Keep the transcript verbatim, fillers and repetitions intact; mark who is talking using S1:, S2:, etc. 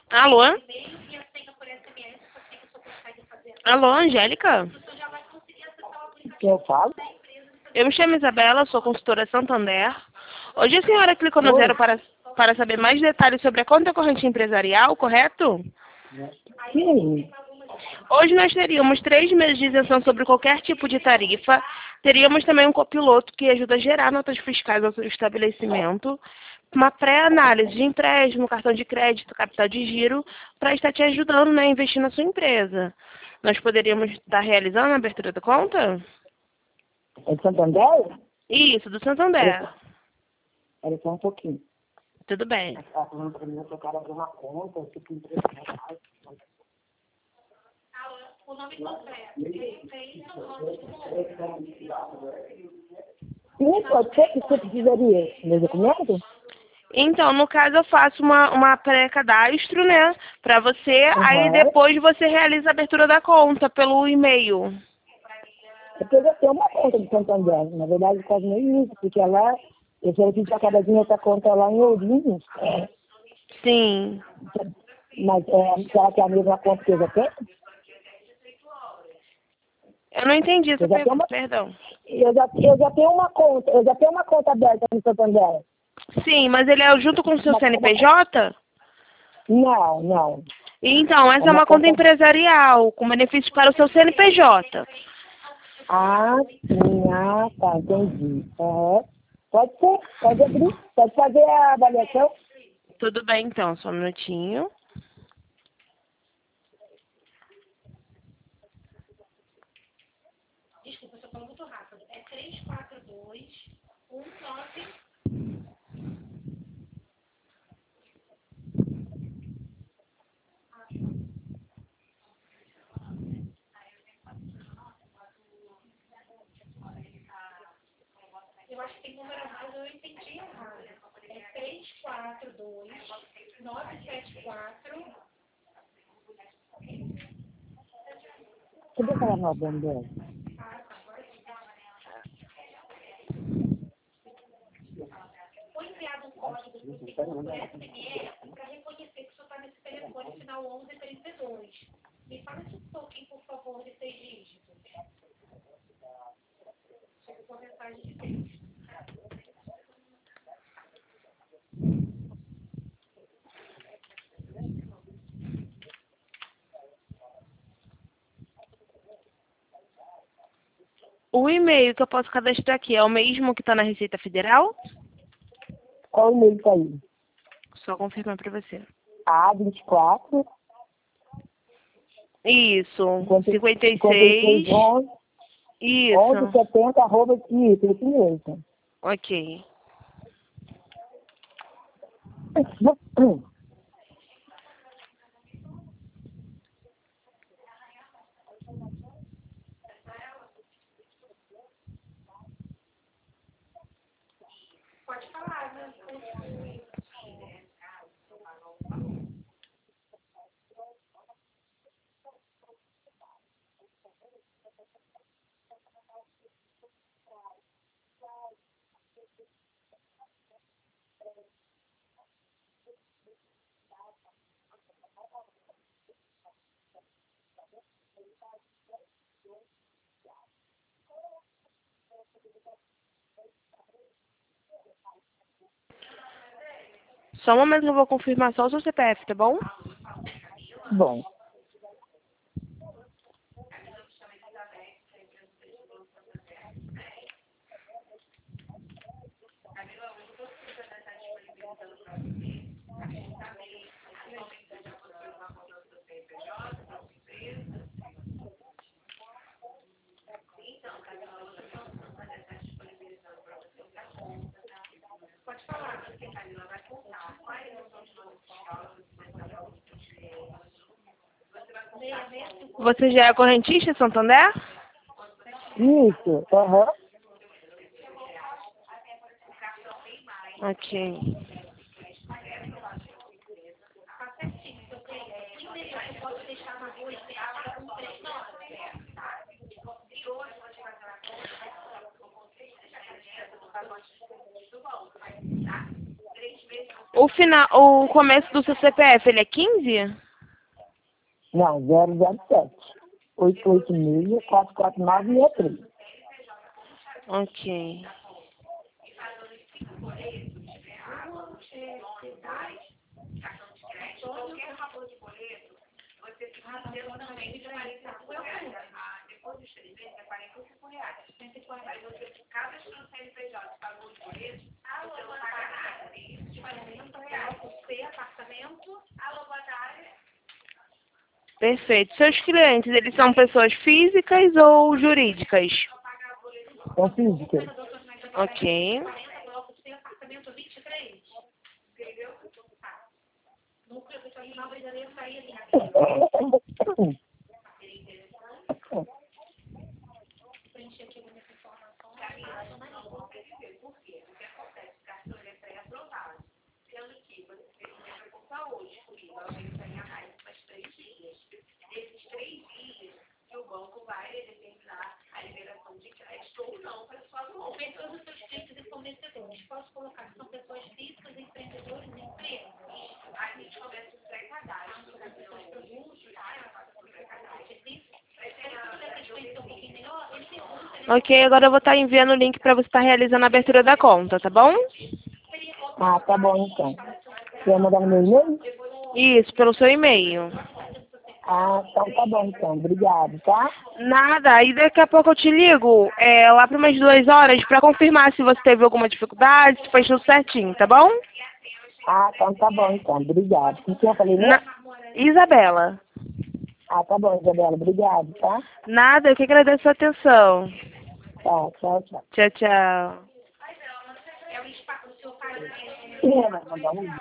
S1: Alô? Alô, Angélica?
S2: Que eu falo?
S1: Eu me chamo Isabela, sou consultora Santander. Hoje a senhora clicou no
S2: Oi.
S1: zero para, para saber mais detalhes sobre a conta corrente empresarial, correto?
S2: Sim.
S1: Hoje nós teríamos três meses de isenção sobre qualquer tipo de tarifa. Teríamos também um copiloto que ajuda a gerar notas fiscais ao seu estabelecimento. Uma pré-análise de empréstimo, cartão de crédito, capital de giro, para estar te ajudando, né, a investir na sua empresa. Nós poderíamos estar realizando a abertura da conta?
S2: É de Santander?
S1: Isso, do Santander.
S2: Era só um pouquinho.
S1: Tudo bem.
S2: Ela estava falando para mim que eu quero abrir uma conta, eu fico empresa.
S3: O nome completo.
S2: Sim, pode ser que você precisaria. Meu documento?
S1: Então, no caso, eu faço uma, uma pré-cadastro, né, para você, aí
S2: Aham.
S1: depois você realiza a abertura da conta pelo e-mail.
S2: É porque eu já tenho uma conta de Santander. Na verdade, quase nem isso, porque lá, eu já fiz a cada dia outra conta lá em Ourinhos. É,
S1: Sim.
S2: mas é, será que é a mesma conta que eu já tenho?
S1: Eu não entendi essa
S2: Eu já tenho
S1: pergunta,
S2: uma,
S1: perdão.
S2: eu já, eu já tenho uma conta, eu já tenho uma conta aberta no Santander.
S1: Sim, mas ele é junto com o seu
S2: Uma-
S1: C N
S2: uma-
S1: P J?
S2: Não, não.
S1: Então,
S2: É
S1: essa é
S2: uma
S1: uma conta
S2: conta.
S1: empresarial, com benefício para o seu C N P J.
S2: Ah, sim, ah, tá, entendi. Aham. Pode ser, pode abrir, pode fazer a avaliação.
S1: Tudo bem, então, só um minutinho.
S3: Desculpa, eu só falo muito rápido. É três quatro dois um nove. Eu acho que tem número errado, eu entendi errado. É três quatro dois nove sete quatro.
S2: Cadê aquela nova bandeira?
S3: Foi enviado um código para você por S M S para reconhecer que o senhor está nesse telefone final onze trinta e dois. Me fala esse token, por favor, de seis dígitos. Chega com mensagem de texto.
S1: O e-mail que eu posso cadastrar aqui é o mesmo que está na Receita Federal?
S2: Qual o e-mail que tá aí?
S1: Só confirmar para você.
S2: A vinte e quatro,
S1: Isso, cinquenta e
S2: cinquenta e seis,
S1: seis.
S2: onze, onze,
S1: Isso,
S2: setenta, arroba, isso, esse mesmo.
S1: ok.
S3: Pode falar, né?
S1: Só um momento que eu vou confirmar só o seu C P F, tá bom?
S2: Bom,
S1: Você já é correntista, Santander?
S2: isso, aham.
S1: Ok. O final, o começo do seu C P F, ele é quinze?
S2: Não, zero zero sete. oito oito seis, quatro quatro nove, seis três.
S1: Ok. Perfeito. Seus clientes, eles são pessoas físicas ou jurídicas?
S2: São físicas.
S1: Ok.
S3: Posso colocar que são pessoas físicas, empreendedores e empresas. Aí a gente começa o pré-cadastro, as pessoas produtos,
S1: Ok, agora eu vou estar enviando o link para você estar realizando a abertura da conta, tá bom?
S2: Ah, tá bom então. Você vai mandar no meu e-mail?
S1: Isso, pelo seu e-mail.
S2: Ah, então tá bom então. Obrigado, tá?
S1: Nada, aí daqui a pouco eu te ligo, é, lá para umas duas horas, para confirmar se você teve alguma dificuldade, se foi tudo certinho, tá bom?
S2: Ah, então tá bom então. Obrigado. Com quem eu falei mesmo?
S1: Na... Isabela.
S2: Ah, tá bom, Isabela. Obrigado, tá?
S1: Nada, eu que agradeço a atenção.
S2: Tá, tchau, tchau.
S1: Tchau, tchau.
S2: Vai mandar um